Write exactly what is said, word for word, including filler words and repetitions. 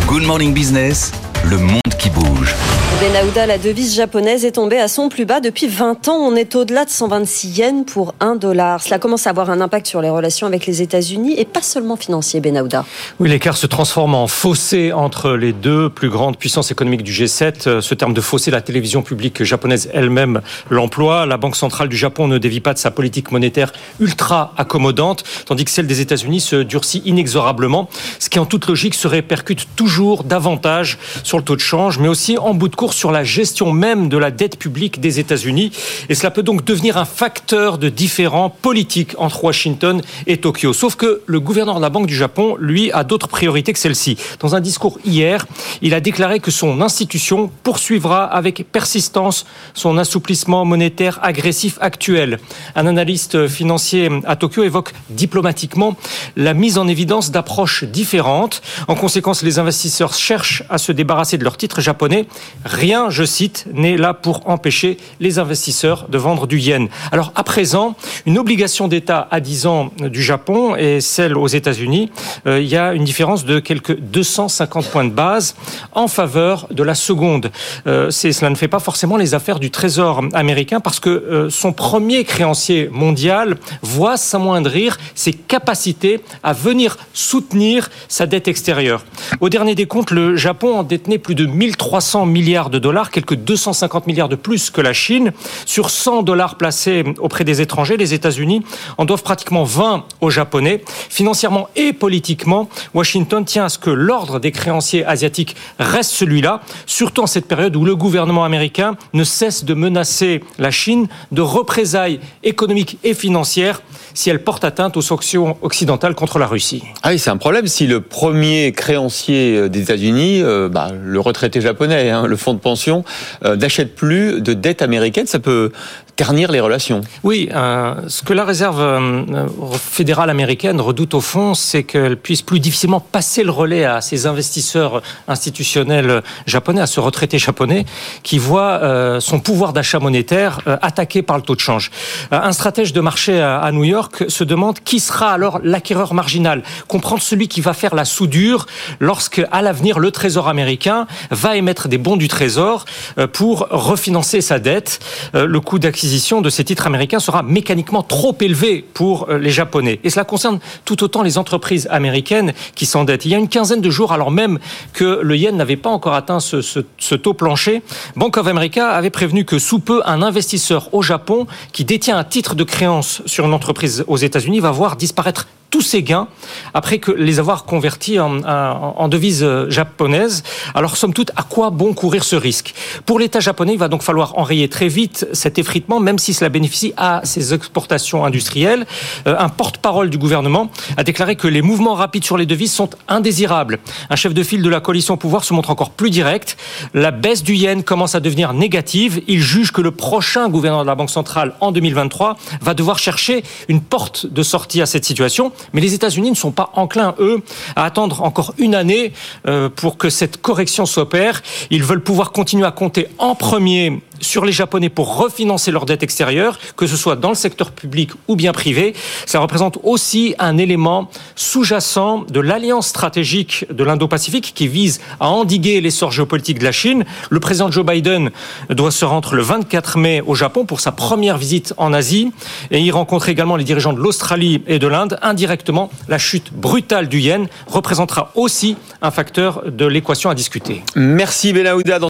Good Morning Business, le monde qui bouge. Benahouda, la devise japonaise est tombée à son plus bas depuis vingt ans. On est au-delà de cent vingt-six yens pour un dollar. Cela commence à avoir un impact sur les relations avec les États-Unis et pas seulement financier, Benahouda. Oui, l'écart se transforme en fossé entre les deux plus grandes puissances économiques du G sept. Ce terme de fossé, la télévision publique japonaise elle-même l'emploie. La Banque centrale du Japon ne dévie pas de sa politique monétaire ultra accommodante, tandis que celle des États-Unis se durcit inexorablement, ce qui en toute logique se répercute toujours davantage sur le taux de change, mais aussi en bout de course sur la gestion même de la dette publique des États-Unis. Et cela peut donc devenir un facteur de différend politique entre Washington et Tokyo. Sauf que le gouverneur de la Banque du Japon, lui, a d'autres priorités que celle-ci. Dans un discours hier, il a déclaré que son institution poursuivra avec persistance son assouplissement monétaire agressif actuel. Un analyste financier à Tokyo évoque diplomatiquement la mise en évidence d'approches différentes. En conséquence, les investisseurs cherchent à se débarrasser de leurs titres japonais. Rien, je cite, n'est là pour empêcher les investisseurs de vendre du yen. Alors, à présent, une obligation d'État à dix ans du Japon et celle aux États-Unis, euh, il y a une différence de quelques deux cent cinquante points de base en faveur de la seconde. Euh, c'est, cela ne fait pas forcément les affaires du Trésor américain parce que euh, son premier créancier mondial voit s'amoindrir ses capacités à venir soutenir sa dette extérieure. Au dernier décompte, le Japon en détenait plus de mille trois cents milliards de dollars, quelques deux cent cinquante milliards de plus que la Chine. Sur cent dollars placés auprès des étrangers, les États-Unis en doivent pratiquement vingt aux Japonais. Financièrement et politiquement, Washington tient à ce que l'ordre des créanciers asiatiques reste celui-là, surtout en cette période où le gouvernement américain ne cesse de menacer la Chine de représailles économiques et financières si elle porte atteinte aux sanctions occidentales contre la Russie. Ah oui, c'est un problème si le premier créancier des États-Unis, euh, bah, le retraité japonais, hein, le fonds de pension, euh, n'achète plus de dette américaine, ça peut ternir les relations. Oui, euh, ce que la réserve euh, fédérale américaine redoute au fond, c'est qu'elle puisse plus difficilement passer le relais à ces investisseurs institutionnels japonais, à ce retraité japonais, qui voit euh, son pouvoir d'achat monétaire euh, attaqué par le taux de change. Euh, un stratège de marché à, à New York se demande qui sera alors l'acquéreur marginal, comprendre celui qui va faire la soudure lorsque, à l'avenir, le Trésor américain va émettre des bons du Trésor euh, pour refinancer sa dette. Euh, le coût d'acquisition de ces titres américains sera mécaniquement trop élevé pour les Japonais. Et cela concerne tout autant les entreprises américaines qui s'endettent. Il y a une quinzaine de jours, alors même que le yen n'avait pas encore atteint ce, ce, ce taux plancher, Bank of America avait prévenu que sous peu, un investisseur au Japon qui détient un titre de créance sur une entreprise aux États-Unis va voir disparaître tous ces gains après que les avoir convertis en, en, en devises japonaises. Alors, somme toute, à quoi bon courir ce risque ? Pour l'État japonais, il va donc falloir enrayer très vite cet effritement, même si cela bénéficie à ses exportations industrielles. Euh, un porte-parole du gouvernement a déclaré que les mouvements rapides sur les devises sont indésirables. Un chef de file de la coalition au pouvoir se montre encore plus direct. La baisse du yen commence à devenir négative. Il juge que le prochain gouverneur de la Banque centrale en deux mille vingt-trois va devoir chercher une porte de sortie à cette situation. Mais les États-Unis ne sont pas enclins, eux, à attendre encore une année euh, pour que cette correction s'opère. Ils veulent pouvoir continuer à compter en premier sur les Japonais pour refinancer leur dette extérieure, que ce soit dans le secteur public ou bien privé. Ça représente aussi un élément sous-jacent de l'alliance stratégique de l'Indo-Pacifique qui vise à endiguer l'essor géopolitique de la Chine. Le président Joe Biden doit se rendre le vingt-quatre mai au Japon pour sa première visite en Asie et y rencontrer également les dirigeants de l'Australie et de l'Inde. Indirectement, la chute brutale du yen représentera aussi un facteur de l'équation à discuter. Merci Benahouda.